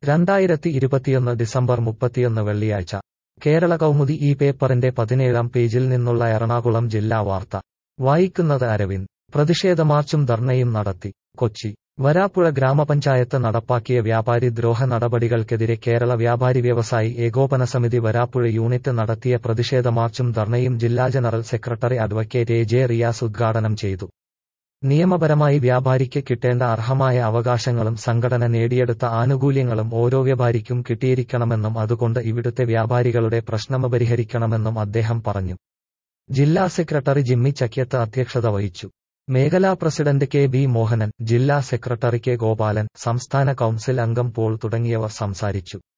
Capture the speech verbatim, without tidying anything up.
രണ്ടായിരത്തി ഇരുപത്തിയൊന്ന് ഡിസംബർ മുപ്പത്തിയൊന്ന് വെള്ളിയാഴ്ച കേരള കൗമുദി ഈ പേപ്പറിന്റെ പതിനേഴാം പേജിൽ നിന്നുള്ള എറണാകുളം ജില്ലാ വാർത്ത വായിക്കുന്നത് അരവിന്ദ്. പ്രതിഷേധ മാർച്ചും ധർണയും നടത്തി. കൊച്ചി. വരാപ്പുഴ ഗ്രാമപഞ്ചായത്ത് നടപ്പാക്കിയ വ്യാപാരി ദ്രോഹ നടപടികൾക്കെതിരെ കേരള വ്യാപാരി വ്യവസായി ഏകോപന സമിതി വരാപ്പുഴ യൂണിറ്റ് നടത്തിയ പ്രതിഷേധ മാർച്ചും ധർണയും ജില്ലാ general secretary advocate A J Riyas ഉദ്ഘാടനം ചെയ്തു. നിയമപരമായി വ്യാപാരിക്ക് കിട്ടേണ്ട അർഹമായ അവകാശങ്ങളും സംഘടന നേടിയെടുത്ത ആനുകൂല്യങ്ങളും ഓരോ വ്യാപാരിക്കും കിട്ടിയിരിക്കണമെന്നും അതുകൊണ്ട് ഇവിടുത്തെ വ്യാപാരികളുടെ പ്രശ്നം പരിഹരിക്കണമെന്നും അദ്ദേഹം പറഞ്ഞു. ജില്ലാ സെക്രട്ടറി ജിമ്മി ചക്യത്ത് അധ്യക്ഷത വഹിച്ചു. മേഖലാ പ്രസിഡന്റ് കെ ബി മോഹനൻ, ജില്ലാ സെക്രട്ടറി കെ ഗോപാലൻ, സംസ്ഥാന കൗൺസിൽ അംഗം പോൾ തുടങ്ങിയവർ സംസാരിച്ചു.